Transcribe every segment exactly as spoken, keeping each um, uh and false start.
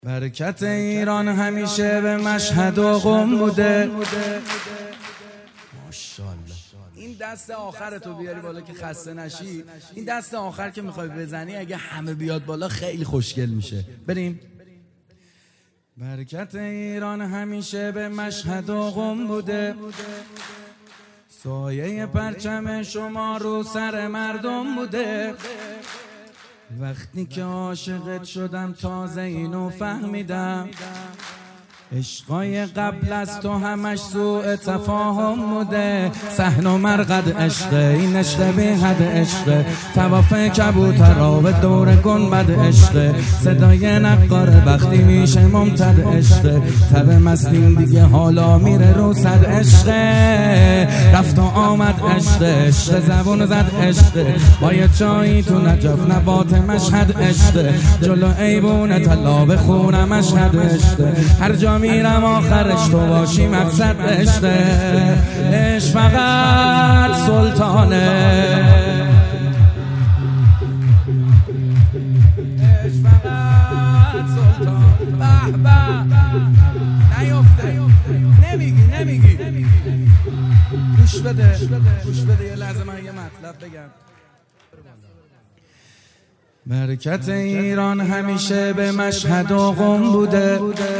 برکت ایران همیشه به مشهد و قم بوده. ماشاءالله. این دست آخر تو بیاری بالا که خسته نشی. این دست آخر که میخوای بزنی اگه همه بیاد بالا خیلی خوشگل میشه. بریم. برکت ایران همیشه به مشهد و قم بوده. سایه پرچم شما رو سر مردم بوده. وقتی که عاشقت شدم تازه اینو فهمیدم، عشقای قبل از تو همش سوء تفاهم بوده. صحن و مرقد عشقه، این عشق بی حد عشقه. طواف کبوترها به دور گنبد عشقه. صدای نقاره وقتی میشه ممتد عشقه. تب مستیم دیگه حالا میره رو صد عشقه. رفت و آمد عشقه، عشق زبون زد عشقه. با یه چایی تو نجف نبات مشهد عشقه. جلو ایوون طلا به خونه مشهد عشقه. هر جا میرم آخرش تو باشی مقصد عشقه. عشق فقط سلطانه، عشق فقط سلطان. به به نیفته، نمیگی نمیگی گوش بده گوش بده یه لحظه من یه مطلب بگم. برکت ایران همیشه به مشهد و قم بوده.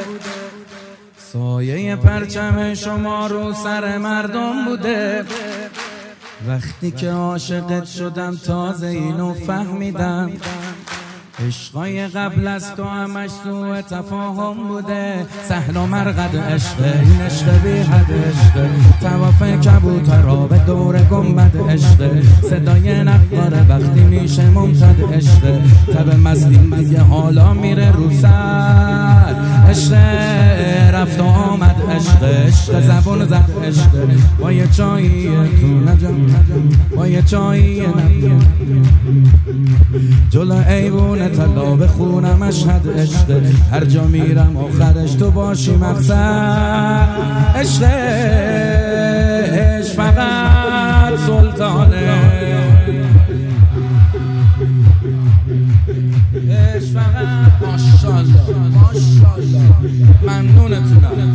سایه پرچم شما رو سر مردم بوده. وقتی که عاشقت شدم تازه اینو فهمیدم، عشقای قبل از تو همش سوء تفاهم بوده. صحن و مرقد عشقه، این عشق بی حد عشقه. طواف کبوترها به دور گنبد عشقه. صدای نقاره وقتی میشه ممتد عشقه. تب مستیم دیگه حالا میره رو سر عشقه. رفت و آمد عشقه، عشق زبون زد عشقه. با یه چایی تو نجم، با یه چایی نجم. جلو ایوون طلا به خونه مشهد عشقه. هر جا میرم آخرش تو باشی مقصد عشقه. عشق فقط سلطانه، عشق فقط. ماشاءالله ماشاءالله، ممنونتونم.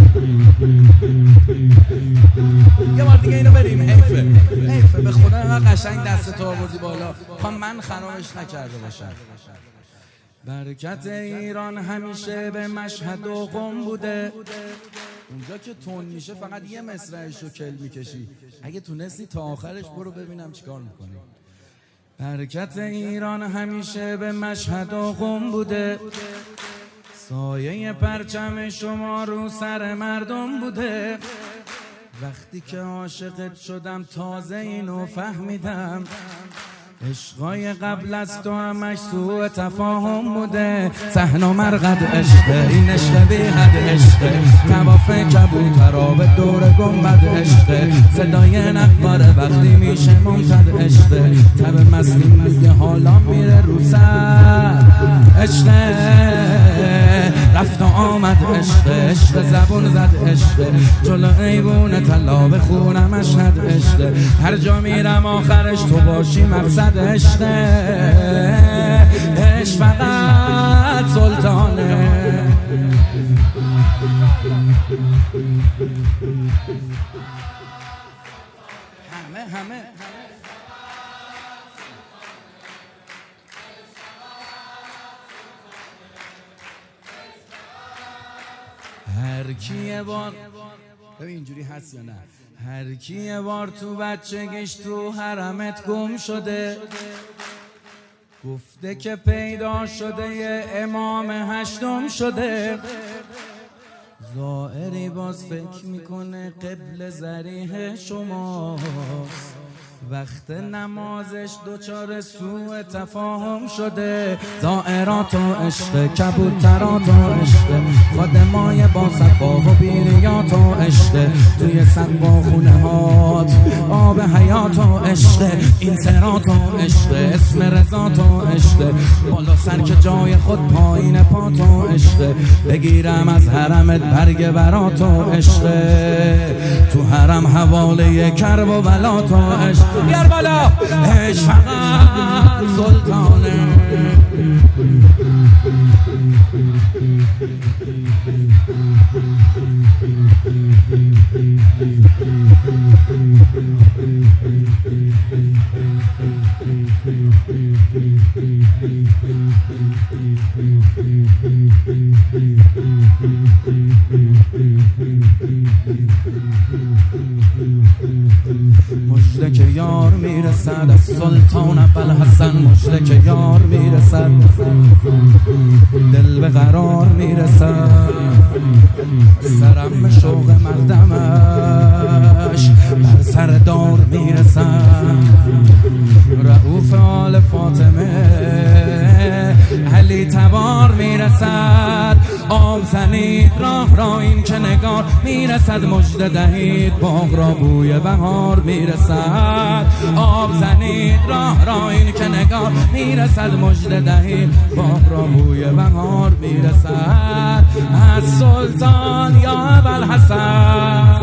یه بار دیگه اینو بریم. حیفه حیفه به خدا اینقدر قشنگ دست تو آوردی بالا تا من خرابش نکرده باشم. برکت ایران همیشه به مشهد و قم بوده. اونجا که تون میشه فقط یه مصرعش رو کل میکشی. اگه تونستی تا آخرش برو ببینم چیکار میکنی. برکت ایران همیشه به مشهد و قم بوده. سایه پرچم شما رو سر مردم بوده. وقتی که عاشقت شدم تازه اینو فهمیدم، عشقای قبل از تو همش سوء تفاهم بوده. صحن و مرقد عشقه، این عشق بی حد عشقه. طواف کبوترها به دور گنبد عشقه. صدای نقاره وقتی میشه ممتد عشقه. تب مستیم دیگه حالا میره رو سر عشقه. رفت و آمد عشقه، عشق زبون زد عشقه. جلو ایوون طلا به خونه مشهد عشقه. هر جا میرم آخرش تو باشی مقصد عشقه. عشق فقط سلطانه. همه همه هر کیه بار ببین اینجوری هست یا نه. هر کیه بار تو بچگیش تو حرمت گم شده. گفته که پیدا شده یه امام هشتم شده. ظاهری باز فکر میکنه قبل ضریح شماست. وقت نمازش دوچار سوء تفاهم شده. ظاهرات و عشق، کبوترات و عشق. خادمای با صفا و بیریات و عشق. توی سقف خونه هات آب حیات و عشق. این سرات و عشق، اسم رضات و عشق. بالا سر که جای خود پایین پات و عشق. بگیرم از حرمت برگ برات و عشق. تو حرم حواله کرب و بلات و عشق. بیار بالا. عشق فقط سلطانه. مژده که یار میرسد از سلطان ابوالحسن، مژده که یار میرسد دل به قرار میرسد، سرم به شوق مقدمش بر سردار میرسد، رؤوف آل فاطمه علی تبار میرسد، آب زنید راه را این که نگار میرسد، مژده دهید باغ را بوی بهار میرسد، آب زنید راه را این که نگار میرسد، مژده دهید باغ را بوی بهار میرسد، از سلطان یا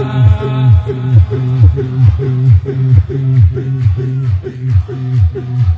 ابوالحسن.